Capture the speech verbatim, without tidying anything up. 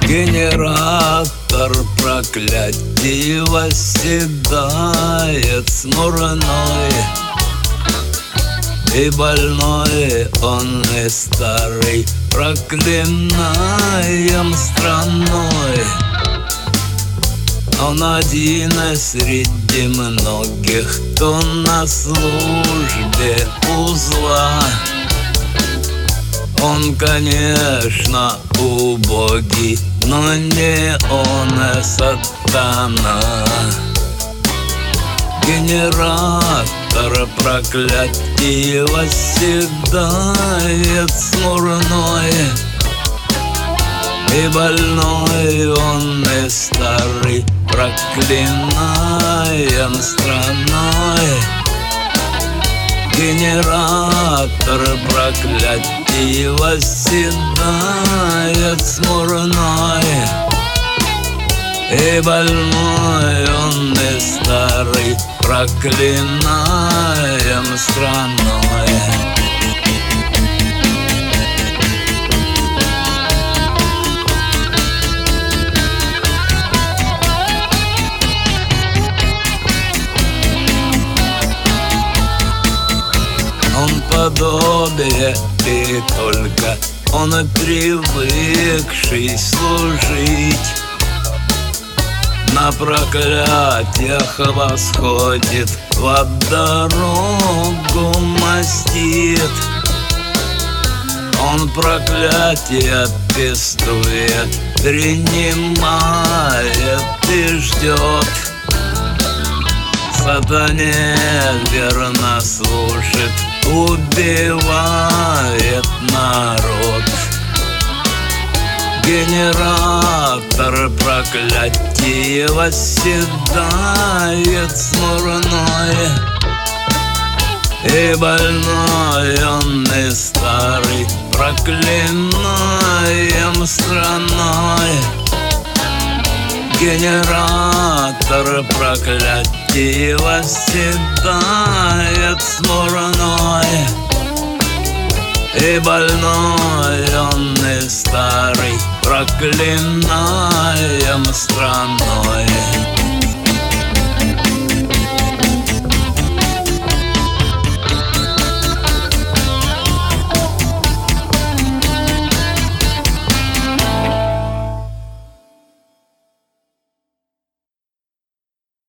Генератор проклятий восседает смурной и больной, он и старый, проклинаем страной. Он один среди многих, кто на службе у зла. Он, конечно, убогий, но не он, а сатана. Генератор проклятий восседает смурной и больной, он и старый, проклинаем страной. Генератор проклятий восседает смурной и больной, он и старый, проклинаем страной. Он подобие и только он привыкший служить, на проклятиях восходит, в дорогу мастит. Он проклятия пестует, принимает и ждет. Сатане верно служит, убивает народ. Генератор проклятий восседает смурной и больной, он и старый, проклинаем страной. Генератор проклятий восседает смурной и больной, он и старый, проклинаем страной.